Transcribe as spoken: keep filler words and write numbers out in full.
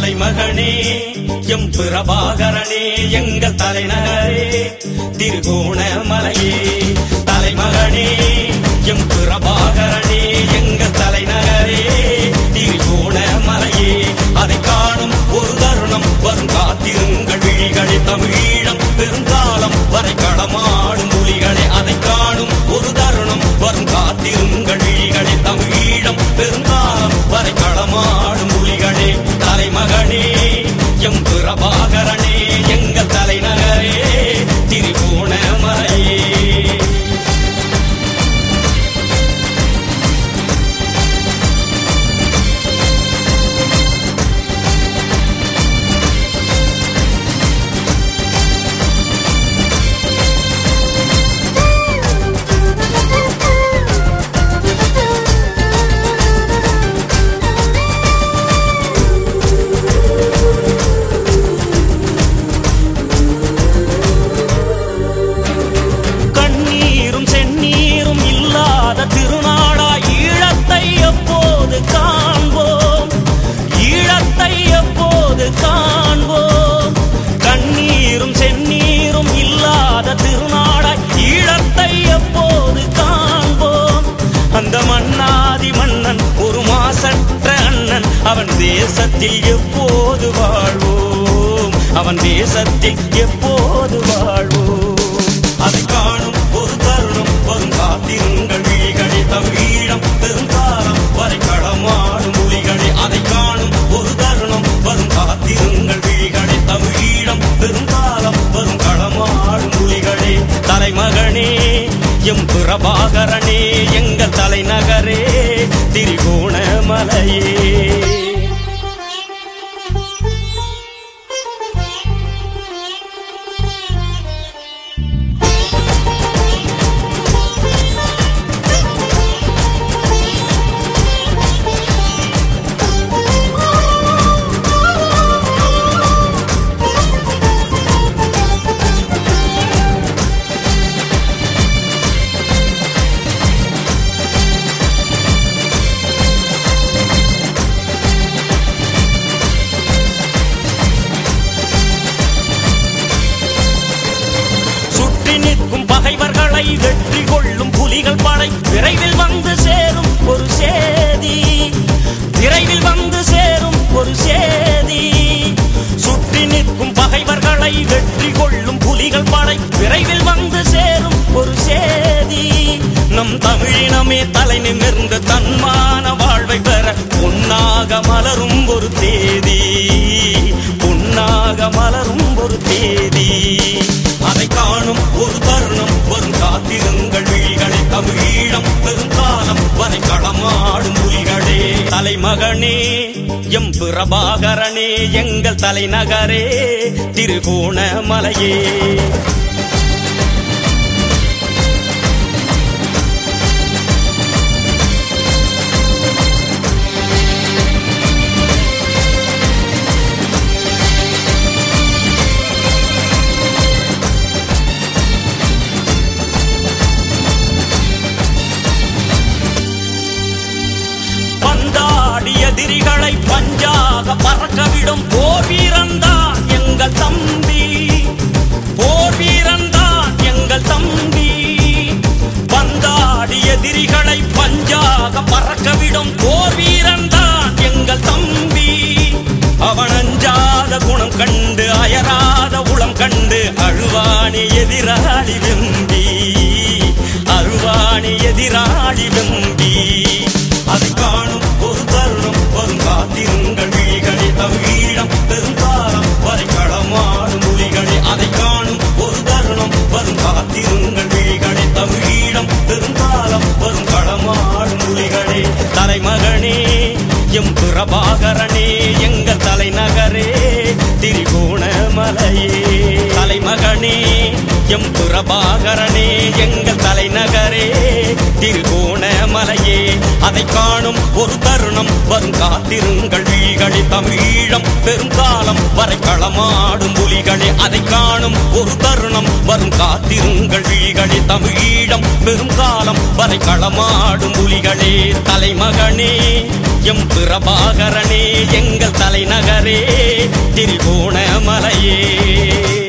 தலைமகனே M பிரபாகரனே எங்கள் தலைநகரே திருகோணமலையே. தலைமகனே M பிரபாகரனே எங்கள் தலைநகரே திருகோணமலையே. அதை காணும் ஒரு தருணம் வரும் காத்திருங்கள் விழிகளே. தமிழீழம் பெருங்காலம் வரை களமாடும் புலிகளே. அதை காணும் ஒரு தருணம் வரும் காத்திருங்கள் விழிகளே. தமிழீழம் பெருங்காலம் வரை களமாடும் புலிகளே. தலைமகனே எம் பிரபாகரனே எங்கள் தலைநகரே திருகோணமலையே. திருநாடாய் ஈழத்தை எப்போது காண்போம், ஈழத்தை எப்போது காண்போம். கண்ணீரும் செந்நீரும் இல்லாத திருநாடாய் ஈழத்தை எப்போது காண்போம். அந்த மன்னாதி மன்னன் ஒரு மாசற்ற அண்ணன், அவன் தேசத்தில் எப்போது வாழ்வோம், அவன் தேசத்தில் எப்போது வாழ்வோம். அதை காணும் ஒரு தருணம் வரும் காத்திருங்கள் விழிகளே. தமிழீழம் பெருங்காலம் வரை களமாடும் புலிகளே. அதை காணும் ஒரு தருணம் வரும் காத்திருங்கள் விழிகளே. தமிழீழம் பெருங்காலம் வரும் களமாடும் புலிகளே. தலைமகனே எம் பிரபாகரனே எங்கள் தலைநகரே திருகோணமலையே. பகைவர்களை வெற்றி கொள்ளும் புலிகள் படை விரைவில் வந்து சேரும் ஒரு சேதி, விரைவில் வந்து சேரும் ஒரு சேதி. சுற்றி நிற்கும் பகைவர்களை வெற்றி கொள்ளும் புலிகள் படை விரைவில் வந்து சேரும் ஒரு சேதி. நம் தமிழினமே தலை நிமிர்ந்து தன்மான வாழ்வை பெற பொன்னாக மலரும் ஒரு தேதி, பொன்னாக மலரும் ஒரு தேதி. அதை காணும் ஒரு தருணம் வரும் காத்திருங்கள் விழிகளே. தமிழீழம் பெருங்காலம் வரை களமாடும் புலிகளே. தலைமகனே எம் பிரபாகரனே எங்கள் தலைநகரே திருகோணமலையே. எதிரிகளை பஞ்சாக பறக்கவிடும் போர் வீரன்தான் எங்கள் தம்பி, போர் வீரன்தான் எங்கள் தம்பி. பந்தாடி எதிரிகளை பஞ்சாக பறக்கவிடும் போர் வீரன்தான் எங்கள் தம்பி. அவன் அஞ்சாத குணம் கண்டு அயராத உளம் கண்டு அழுவானி எதிராளி வெம்பி, அழுவானி எதிராளி வெம்பி. அதை காணும் ஒரு தருணம் வரும் காத்திருங்கள் விழிகளே. தமிழீழம் பெருங்காலம் வரை களமாடும் புலிகளே. அதை காணும் ஒரு தருணம் வரும் காத்திருங்கள் விழிகளே. தமிழீழம் பெருங்காலம் வரும் களமாடும் புலிகளே. தலைமகனே எம் பிரபாகரனே எங்கள் தலைநகரே திருகோணமலையே. தலைமகனே எம் பிரபாகரனே எங்கள் தலைநகரே திருகோணமலையே. அதை காணும் ஒரு தருணம் தருணம் வரும் காத்திருங்கள் விழிகளே தமிழீழம் பெருங்காலம் வரை களமாடும் புலிகளே அதை காணும் ஒரு தருணம் வரும் காத்திருங்கள் விழிகளே தமிழீழம் பெருங்காலம் வரை களமாடும் புலிகளே தலைமகனே எம் பிரபாகரனே எங்கள் தலைநகரே திரிகோணமலையே